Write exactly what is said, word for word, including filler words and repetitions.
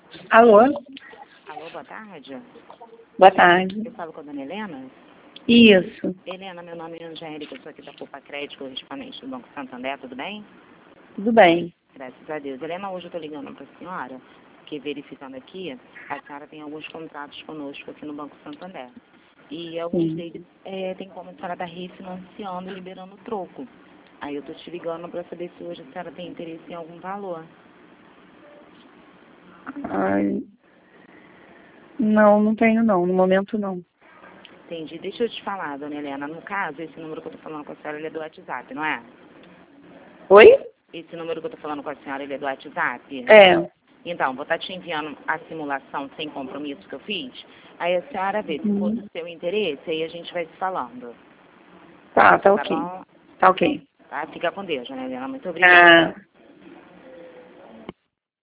Alô? Alô, boa tarde. Boa tarde. Eu falo com a dona Helena. Isso. Helena, meu nome é Angélica, eu sou aqui da Poupa Crédito, correspondente do Banco Santander, tudo bem? Tudo bem. Graças a Deus. Helena, hoje eu estou ligando para a senhora, porque verificando aqui, a senhora tem alguns contratos conosco aqui no Banco Santander. E alguns Sim. deles é, tem como a senhora estar refinanciando e liberando troco. Aí eu estou te ligando para saber se hoje a senhora tem interesse em algum valor. Ai, não, não tenho não. No momento não. Entendi. Deixa eu te falar, dona Helena, no caso, esse número que eu estou falando com a senhora, ele é do WhatsApp, não é? Oi? Esse número que eu estou falando com a senhora, ele é do WhatsApp? É. Então, vou estar te enviando a simulação sem compromisso que eu fiz. Aí a senhora vê, se for Uhum. do seu interesse, aí a gente vai se falando. Tá, tá Tá ok. bom? Tá ok. Tá? Fica com Deus, né, Helena? Muito obrigada. Ah.